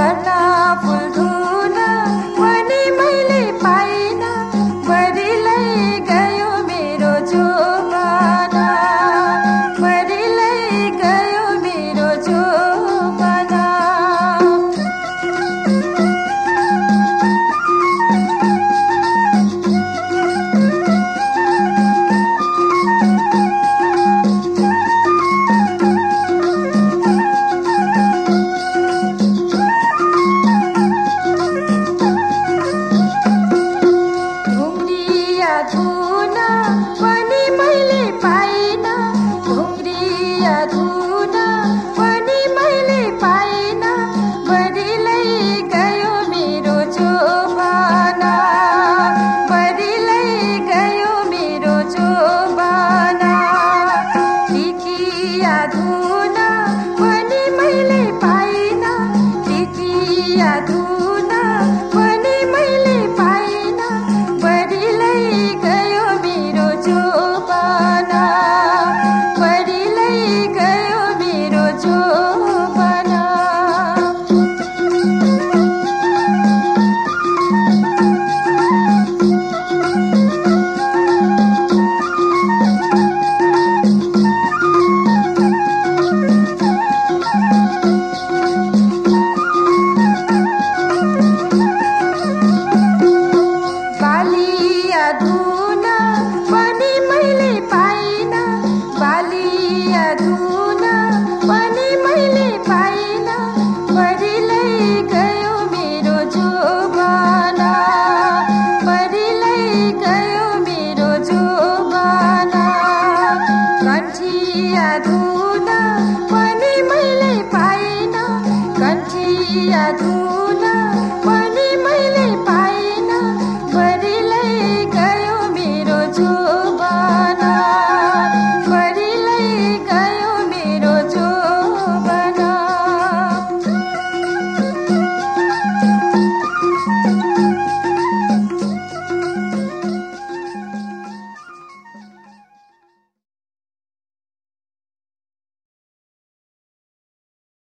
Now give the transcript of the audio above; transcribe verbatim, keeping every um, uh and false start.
कर्णा फुल धुन पनि मैले पाइन, मरिलै गयो मेरो जोबाना, मरिलै गयो मेरो जोबाना। धुन पनि मैले पाइन, ढुङ्ग्रिया धुन पनि मैले पाइन, मरिलै गयो मेरो जोबाना, मरिलै गयो मेरो जोबाना। टिकिया धुन पनि मैले पाइन, टिकिया धुन पनि मैले पाइन, मरिलै गयो मेरो जोबाना, मरिलै गयो मेरो जोबाना। बालिया धुन पनि मैले पाइन, बालिया धुन पनि मैले पाइन, मरिलै गयो मेरो जोबाना, मरिलै गयो मेरो जोबाना। कन्ठिया धुन पनि मैले पाइन, कन्ठिया धुन